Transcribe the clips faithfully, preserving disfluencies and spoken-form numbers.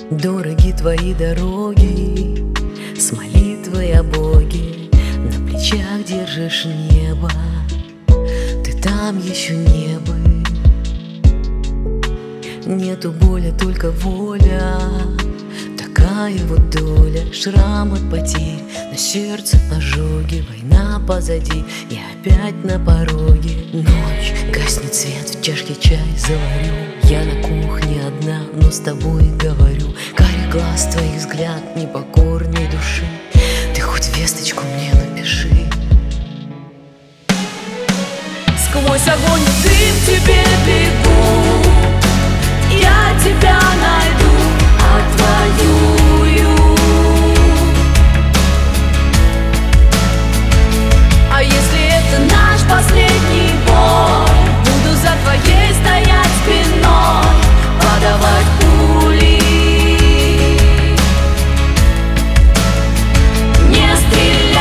Дороги твои дороги, с молитвой о Боге, на плечах держишь небо, ты там еще не был. Нету боли, только воля, такая вот доля. Шрам от потерь, на сердце ожоги, война позади, я опять на пороге. Ночь, гаснет свет, в чашке чай заварю, я на кухне одна, но с тобой говорю. Карий глаз, твоих взгляд, непокорней души, ты хоть весточку мне напиши. Сквозь огонь и дым к тебе бегу, я тебя найду, отвоюю. А если это наш последний бой, буду за твоей стоять спиной, подавать пули. Не стреляй,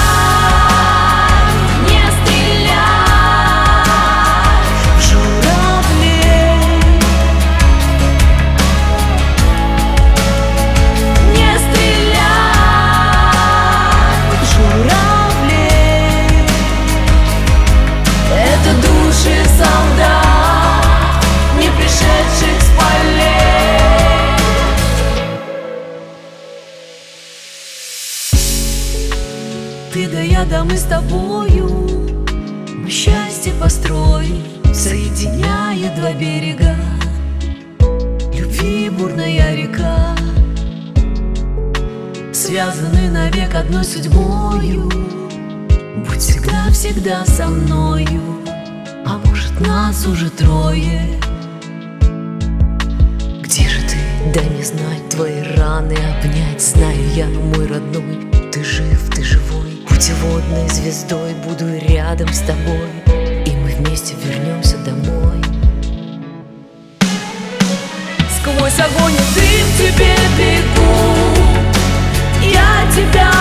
не стреляй в журавлей. Не стреляй в журавлей. Это души солдат, не пришедших с полей. Ты да я, да мы с тобою, мы счастье построим, соединяя два берега, любви бурная река. Связаны навек одной судьбою, будь всегда-всегда со мною. А может, нас уже трое? Где же ты? Дай мне знать твои раны, обнять. Знаю я, мой родной, ты жив, ты живой. Путеводной звездой буду рядом с тобой, и мы вместе вернемся домой. Сквозь огонь и дым к тебе бегу, я тебя